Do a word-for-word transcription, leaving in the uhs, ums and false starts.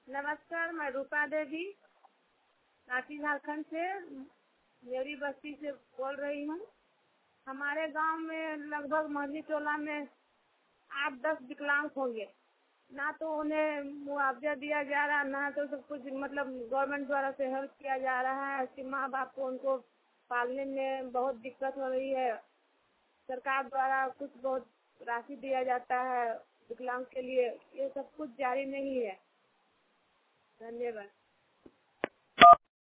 नमस्कार, मैं रूपा देवी रांची झारखंड से मेरी बस्ती से बोल रही हूँ। हमारे गांव में लगभग महली टोला में आठ दस विकलांग होंगे। ना तो उन्हें मुआवजा दिया जा रहा, ना तो सब कुछ मतलब गवर्नमेंट द्वारा से हेल्प किया जा रहा है कि माँ बाप को उनको पालने में बहुत दिक्कत हो रही है। सरकार द्वारा कुछ बहुत राशि दिया जाता है विकलांग के लिए, ये सब कुछ जारी नहीं है। धन्यवाद।